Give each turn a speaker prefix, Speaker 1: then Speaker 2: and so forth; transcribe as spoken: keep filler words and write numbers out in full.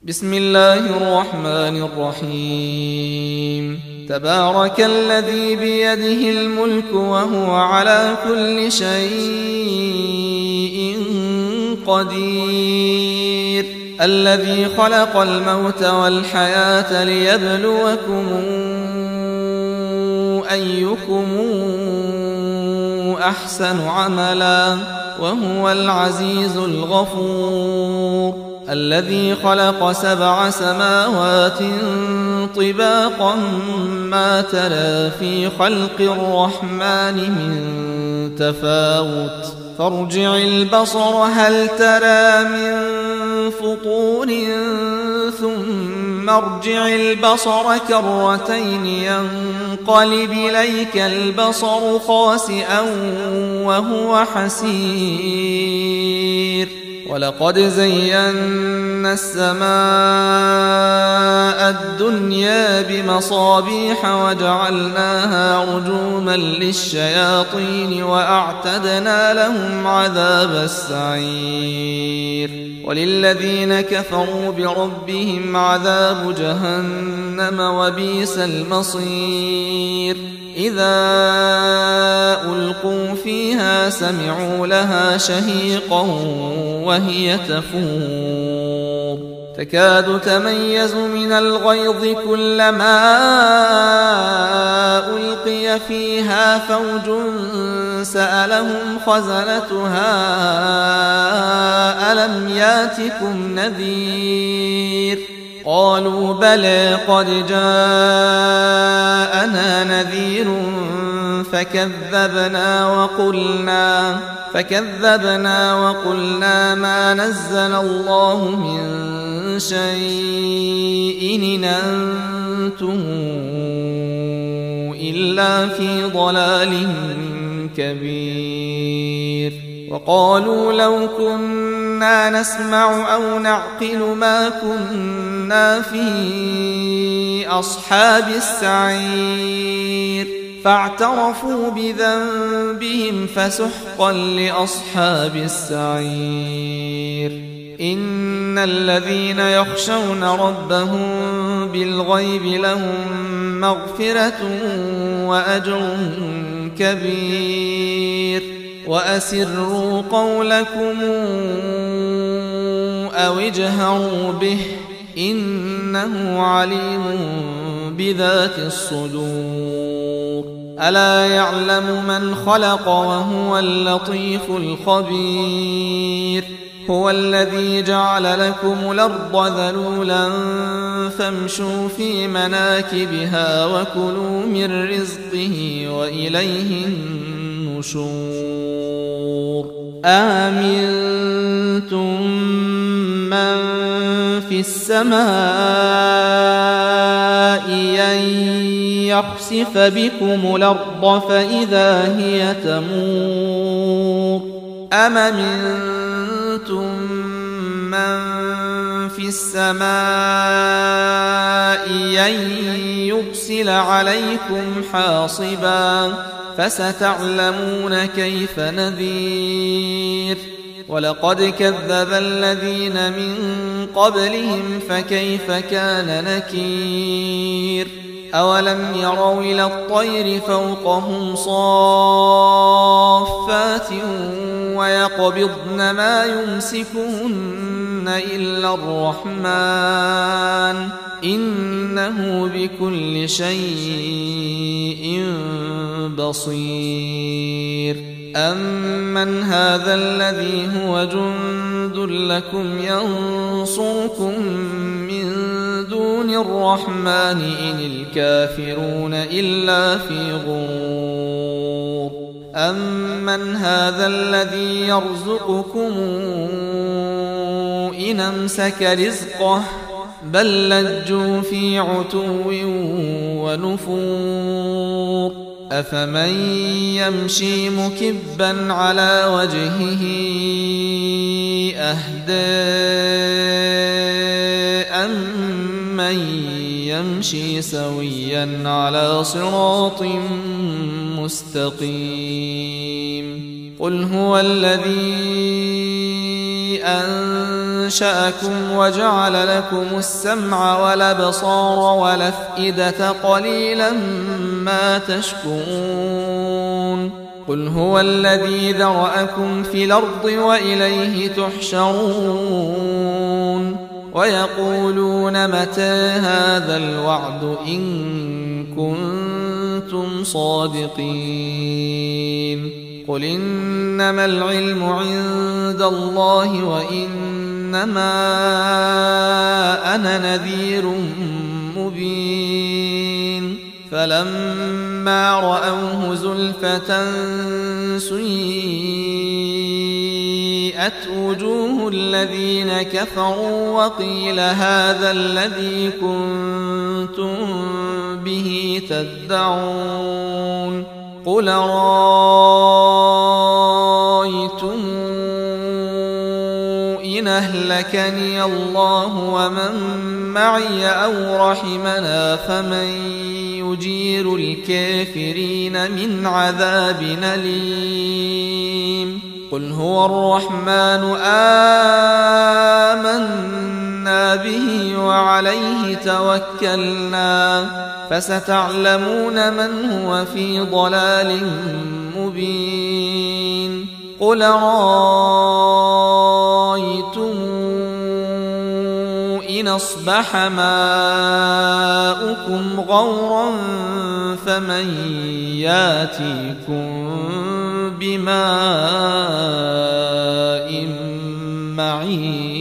Speaker 1: بسم الله الرحمن الرحيم. تبارك الذي بيده الملك وهو على كل شيء قدير. الذي خلق الموت والحياة ليبلوكم أيكم أحسن عملا وهو العزيز الغفور. الذي خلق سبع سماوات طباقا ما ترى في خلق الرحمن من تفاوت فارجع البصر هل ترى من فطور ثم ارجع البصر كرتين ينقلب إليك البصر خاسئا وهو حسير. ولقد زينا السماء الدنيا بمصابيح وجعلناها رجوما للشياطين وأعتدنا لهم عذاب السعير. وللذين كفروا بربهم عذاب جهنم وبئس المصير. إذا ألقوا فيها سمعوا لها شهيقا وهي تفور تكاد تميز من الغيظ كلما ألقي فيها فوج سألهم خزنتها ألم ياتكم نذير قالوا بلى قد جاءنا نذير فكذبنا وقلنا فكذبنا وقلنا ما نزل الله من شيء إن أنتم إلا في ضلال كبير. وقالوا لو كنا نسمع أو نعقل ما كنا في أصحاب السعير فاعترفوا بذنبهم فسحقا لأصحاب السعير. إن الذين يخشون ربهم بالغيب لهم مغفرة وأجر كبير. وأسروا قولكم أو اجهروا به إنه عليم بذات الصدور. ألا يعلم من خلق وهو اللطيف الخبير. هو الذي جعل لكم الأرض ذلولا فامشوا في مناكبها وكلوا من رزقه وإليه النشور. آمنتم من في السماء أن يخسف بكم الأرض فإذا هي تمور أم أمنتم من في السماء أن يرسل عليكم حاصبا فستعلمون كيف نذير. ولقد كذب الذين من قبلهم فكيف كان نكير. أولم يروا إلى الطير فوقهم صافات ويقبضن ما يمسكهن إلا الرحمن إنه بكل شيء بصير. أمن هذا الذي هو جند لكم ينصركم من دون الرحمن إن الكافرون إلا في غرور. أمن هذا الذي يرزقكم إن أمسك رزقه بل لجوا في عتو ونفور. أفمن يمشي مكبا على وجهه أهدى أمن يمشي سويا على صراط مستقيم. قل هو الذي أنزل أنشأكم وجعل لكم السمع والأبصار والأفئدة قليلا ما تشكرون قل هو الذي ذرأكم في الأرض وإليه تحشرون ويقولون متى هذا الوعد إن كنتم صادقين قل إنما العلم عند الله وإنما أنا نذير مبين فلما رأوه زلفة سيئت وجوه الذين كفروا وقيل هذا الذي كنتم به تدعون قل رأيتم إن أهلكني الله ومن معي أو رحمنا فمن يجير الكافرين من عذاب أليم قل هو الرحمن آمنا به وعليه توكلنا فستعلمون من هو في ضلال مبين قل رأيتم إن أصبح ماؤكم غورا فمن ياتيكم بماء معين